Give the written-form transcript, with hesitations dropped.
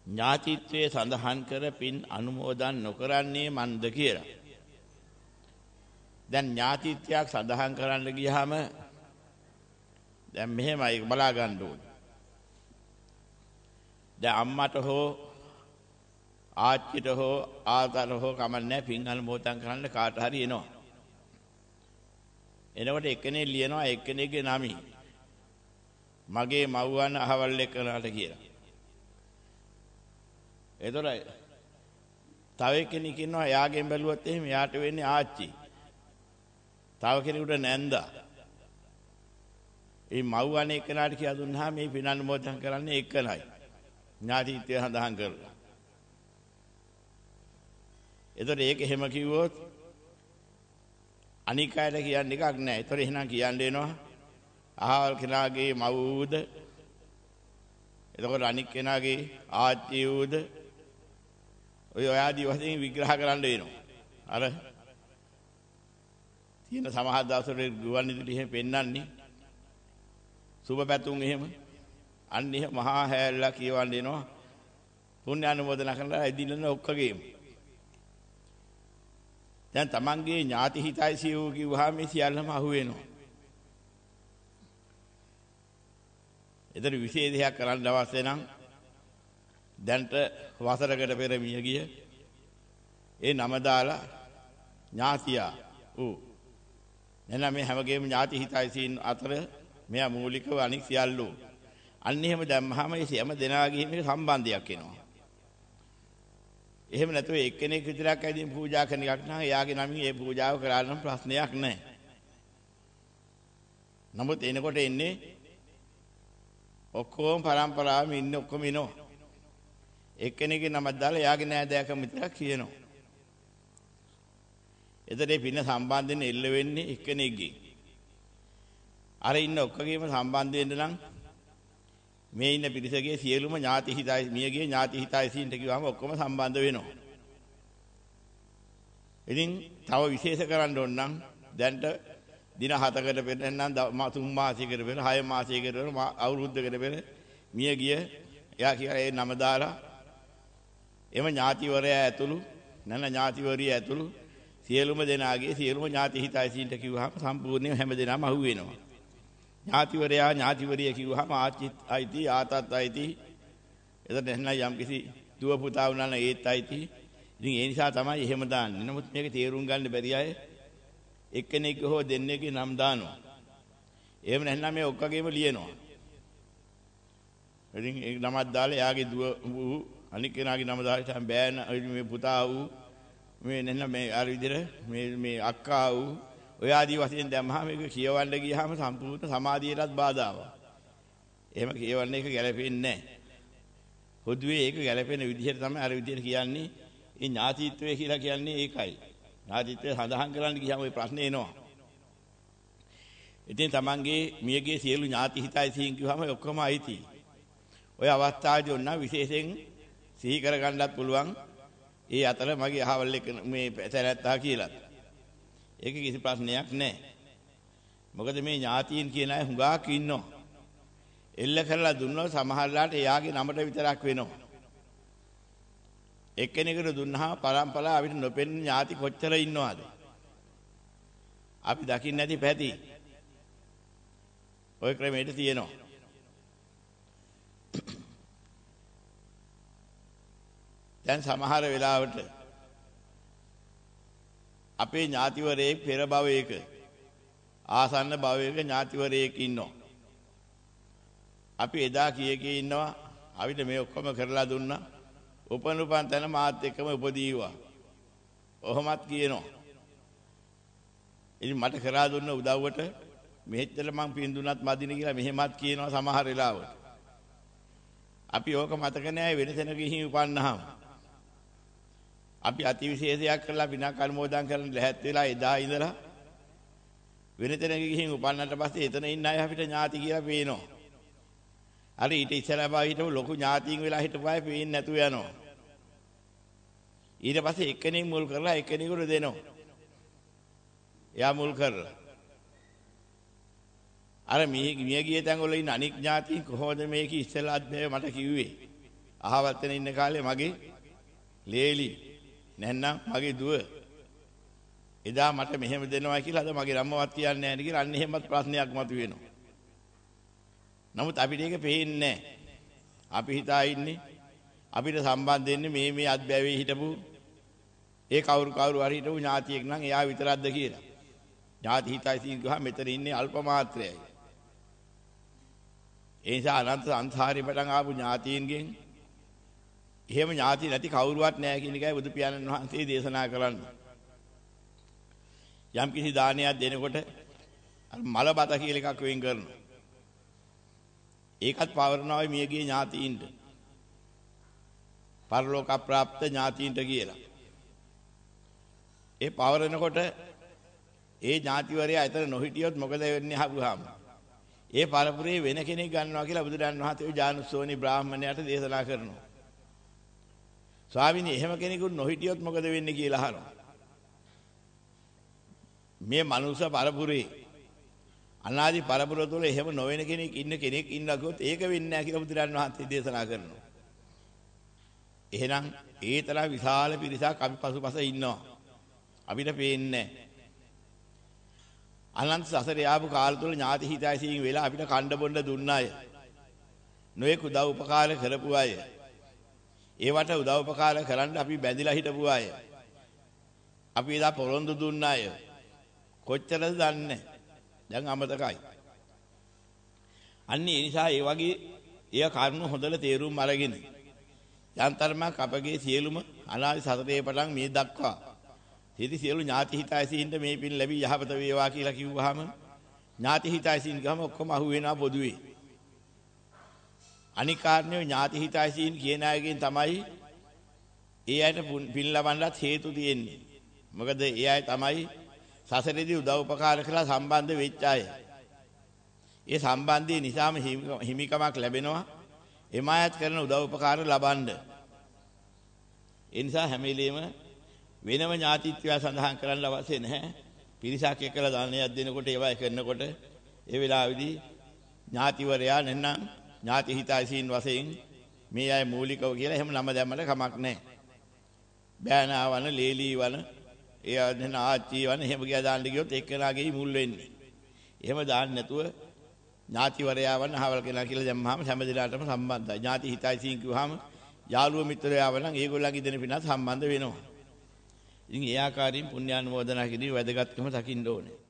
ඥාතිත්වයේ සඳහන් කර පින් අනුමෝදන් නොකරන්නේ මන්ද කියලා. දැන් ඥාතිත්වයක් සඳහන් කරන්න ගියාම දැන් මෙහෙමයි බලා ගන්න ඕනේ. දැන් අම්මට හෝ ආච්චිට හෝ ආතට හෝ කමන්නේ පින් අනුමෝදන් කරන්න කාට හරි එනවා. එනකොට එක්කෙනෙක් ලියනවා එක්කෙනෙක්ගේ නම මගේ මව්වන් අහවල් එක්කනට කියලා. එතකොට තව කෙනෙක් ඉන්නවා එයාගෙන් බැලුවොත් එහෙම එයාට වෙන්නේ ආච්චි. තව කෙනෙකුට නැන්දා. මේ මව්වන් එක්කනට කියලා දුන්නාම මේ පින් අනුමෝදන් කරන්නේ එක්කනයි. ඥාතිත්වය සඳහන් කරලා. එතකොට ඒක එහෙම කිව්වොත් අනික් අයට කියන්න එකක් නැහැ. ඒතර එහෙනම් කියන්න එනවා අහවල් කෙනාගේ මව්ද එතකොට අනික් කෙනාගේ ආච්චි වූද ඔය ආදී වශයෙන් විග්‍රහ කරන්න වෙනවා. අර තියෙන සමහර දවස්වල ගුවන් විදුලි එහෙම පෙන්වන්නේ සුබ පැතුම් එහෙම අන්න එහෙම මහා හැල්ලා කියවන්න එනවා. පුණ්‍ය අනුමෝදන කරලා එදිනන ඔක්කොගේම දැන් තමන්ගේ ඥාති හිතයිසිය වූ කිව්වහම මේ සියල්ලම අහු වෙනවා. ඒතර විශේෂයක් කරන්න අවශ්‍ය නම් දැන්ට වසරකට පෙර මිය ගිය ඒ නම දාලා ඥාතියා නැත්නම් මේ හැමගේම ඥාති හිතයිසින් අතර මෙයා මූලිකව අනික් සියල්ලෝ අන්න එහෙම දැම්මහම මේ සියම දෙනාගේම සම්බන්ධයක් එනවා. එහෙම නැතුව එක්කෙනෙක් විතරක් ඇවිදින් පූජා කරන එකක් නම් එයාගේ නමින් ඒ පූජාව කරා නම් ප්‍රශ්නයක් නැහැ. නමුත් එනකොට එන්නේ ඔක්කොම පරම්පරාවෙම ඉන්නේ ඔක්කොම ඉනෝ. එක්කෙනෙක්ගේ නමක් දාලා එයාගේ නෑදෑකම විතරක් කියනවා. එතකොට පින සම්බන්ධයෙන් එල්ල වෙන්නේ එක්කෙනෙක්ගේ. අර ඉන්න ඔක්කොගේම සම්බන්ධ වෙන්න නම් මේ ඉන්න පිරිසගේ සියලුම ඥාති හිතයි මියගේ ඥාති හිතයිසින්ට කිව්වම ඔක්කොම සම්බන්ධ වෙනවා. ඉතින් තව විශේෂ කරන්න ඕන නම් දැන්ට දින 7කට පෙර නැත්නම් 3 මාසයකට පෙර 6 මාසයකට පෙර අවුරුද්දකට පෙර මියගිය එයා කියලා ඒ නම දාලා එම ඥාතිවරයා ඇතුළු නැත්නම් ඥාතිවරිය ඇතුළු සියලුම දෙනාගේ සියලුම ඥාති හිතයිසින්ට කිව්වහම සම්පූර්ණයෙන් හැම දෙනාම අහු වෙනවා. ඥාතිවරයා ඥාතිවරිය කිව්වහම ආච්චිත් අයිති ආතත් අයිති එතන එහෙනම් යම් කිසි දුව පුතා වුණා නම් ඒත් අයිති. ඉතින් ඒ නිසා තමයි එහෙම දාන්නේ. නමුත් මේක තේරුම් ගන්න බැරි අය එක්කෙනෙක් හෝ දෙන්නෙක්ගේ නම් දානවා. එහෙම නැත්නම් මේ ඔක්කොගේම ලියනවා. ඉතින් ඒ නමක් දාලා එයාගේ දුව වූ අනික් කෙනාගේ නම දාලා තමයි බෑන මේ පුතා වූ මේ නැත්නම් මේ අර විදිහට මේ අක්කා වූ ඔය ආදී වශයෙන් දැම්මහම මේක කියවන්න ගියාම සම්පූර්ණ සමාධියටත් බාධාවක්. එහෙම කියවන්න එක ගැලපෙන්නේ නැහැ. පොදුවේ ඒක ගැලපෙන විදිහට තමයි අර විදිහට කියන්නේ. ඒ ඥාතිත්වය කියලා කියන්නේ ඒකයි. ඥාතිත්වය සඳහන් කරන්න ගියාම ওই ප්‍රශ්නේ එනවා. ඉතින් තමන්ගේ මියගේ සියලු ඥාති හිතයිසින් කිව්වම ඔක්කොම අයිති. ඔය අවස්ථාවේදී ඔන්න විශේෂයෙන් සිහි කරගන්නත් පුළුවන්. ඒ අතර මගේ අහවල් එක මේ පැසැරැත්තා කියලා. ඒක කිසි ප්‍රශ්නයක් නැහැ. මොකද මේ ඥාතීන් කියන අය හුඟක් ඉන්නවා. එල්ල කරලා දුන්නොත් සමහරලාට එයාගේ නමට විතරක් වෙනවා. එක්කෙනෙකුට දුන්නා පරම්පරාව අපිට නොපෙනෙන ඥාති කොච්චර ඉන්නවද? අපි දකින්න නැති පැති. ওই ක්‍රමයට තියෙනවා. දැන් සමහර වෙලාවට අපේ ඥාතිවරයෙක් පෙර භවයක ආසන්න භවයක ඥාතිවරයෙක් ඉන්නවා. අපි එදා කීකේ ඉන්නවා අපිට මේ ඔක්කොම කරලා දුන්නා. උපනුපන් තැන මාත් එක්කම උපදීවා. ඔහොමත් කියනවා. ඉතින් මට කරා දුන්න උදව්වට මෙහෙච්චර මං පින් දුන්නත් මදින කියලා මෙහෙමත් කියනවා සමහර වෙලාවට. අපි ඕක මතක නැහැ වෙන තැනක ගිහින් උපන්නාම. අපි අතිවිශේෂයක් කරලා විනාක අනුමෝදන් කරන්න ලැහැත් වෙලා එදා ඉඳලා වෙන තැනක ගිහින් උපන්නට පස්සේ එතන ඉන්න අය අපිට ඥාති කියලා පේනවා. අර ඊට ඉස්සරහා බා හිටපු ලොකු ඥාතීන් වෙලා හිටපු අය පේන්නේ නැතුව යනවා. ඊට පස්සේ එක්කෙනෙක් මුල් කරලා එක්කෙනෙකුට දෙනවා. එයා මුල් කරලා. අර මිය ගිය තැන් වල ඉන්න අනික් ඥාතීන් කොහොමද මේක ඉස්සෙල්ලාත් මට කිව්වේ? අහවල් තැන ඉන්න කාලේ මගේ ලේලි නැත්නම් මගේ දුව එදා මට මෙහෙම දෙනවා කියලා අද මගේ අම්මවත් කියන්නේ නැහැ නේ කියලා අන්න එහෙමත් ප්‍රශ්නයක් මතුවෙනවා. නමුත් අපිට ඒක පේන්නේ නැහැ. අපි හිතා ඉන්නේ අපිට සම්බන්ධ වෙන්නේ මේ අත්බැවේ හිටපු ඒ කවුරු හරි හිටපු ඥාතියෙක් නම් එයා විතරක්ද කියලා. ඥාති හිතයි සීන් ගහ මෙතන ඉන්නේ අල්ප මාත්‍රයයි. ඒ නිසා අනන්ත සංසාරේ පටන් ආපු ඥාතීන්ගෙන් එහෙම ඥාති නැති කවුරුවත් නැහැ කියන එකයි බුදු පියාණන් වහන්සේ දේශනා කරන්නේ. යම් කිසි දානයක් දෙනකොට මල බත කියලා එකක් වෙන් කරනවා. ඒකත් පවරනවා මියගේ ඥාතීන්ට. පරලෝක ප්‍රාප්ත ඥාතීන්ට කියලා. ඒ පවරනකොට ඒ ඥාතිවරයා ඇතර නොහිටියොත් මොකද වෙන්නේ අහුවාම. ඒ පරපුරේ වෙන කෙනෙක් ගන්නවා කියලා බුදුරන් වහන්සේ ජානුස්සෝනි බ්‍රාහ්මණයාට දේශනා කරනවා. ස්වාමීනි එහෙම කෙනෙකුට නොහිටියොත් මොකද වෙන්නේ කියලා අහනවා. මේ මනුෂ්‍ය පරපුරේ අනාදි පරපුර තුළ එහෙම නොවන කෙනෙක් ඉන්නවා කිව්වොත් ඒක වෙන්නේ නැහැ කියලා බුදුරන් වහන්සේ දේශනා කරනවා. එහෙනම් ඒ තරම් විශාල පිරිසක් අපි පසුපස ඉන්නවා. අපිට පේන්නේ අනන්ත සසරේ ආපු කාල තුල ඥාති හිතයිසින් වෙලා අපිට කණ්ඩ බොණ්ඩ දුන්න අය. නොයෙක් උදව් උපකාර කරපු අය. ඒවට උදව් උපකාර කරන්න අපි බැඳිලා හිටපු අය. අපි එදා පොරොන්දු දුන්න අය. කොච්චරද දන්නේ? දැන් අමතකයි. අන්න ඒ නිසා ඒ වගේ ඒ කරුණු හොඳට තේරුම් අරගෙන යන්තරමක් අපගේ සියලුම අනාදි සසරේ පටන් මේ දක්වා හිටි සියලු ඥාති හිතයිසින්ට මේ පින් ලැබී යහපත වේවා කියලා කිව්වහම ඥාති හිතයිසින් ගම ඔක්කොම අහු වෙනවා පොදුවේ. අනික් කාරණේ ඥාති හිතයිසින් කියන අයගෙන් තමයි ඒ අයට පින් ලබන්නත් හේතු තියෙන්නේ. මොකද ඒ අය තමයි සසරේදී උදව් උපකාර කරලා සම්බන්ධ වෙච්ච අය. ඒ සම්බන්ධය නිසාම හිමිකමක් ලැබෙනවා. එමායත් කරන උදව් උපකාර ලබන්න. ඒ නිසා හැම වෙලෙම වෙනම ඥාතිත්වය සඳහන් කරන්න අවශ්‍ය නැහැ. පිරිසක් එක්කලා දානයක් දෙනකොට ඒවා කරනකොට ඒ වෙලාවේදී ඥාතිවරයා නැත්නම් ඥාති හිතයිසින් වශයෙන් මේ අය මූලිකව කියලා එහෙම නම දැම්මට කමක් නැහැ. බෑනාවන ලේලීවන ඒ අදන ආච්චිවන එහෙම ගියා දාන්න ගියොත් එක්කෙනාගේ මුල් වෙන්නේ. එහෙම දාන්න නැතුව ඥාතිවරයා වන අහවල් කෙනා කියලා දැම්මහම හැම දිනාටම සම්බන්ධයි. ඥාති හිතයිසින් කිව්වහම යාළුවෝ මිත්‍රයෝ වන ඒගොල්ලන්ගේ දෙන පිනත් සම්බන්ධ වෙනවා. ඉතින් ඒ ආකාරයෙන් පුණ්‍යානුමෝදනා කිරීම වැදගත්කම දකින්න ඕනේ.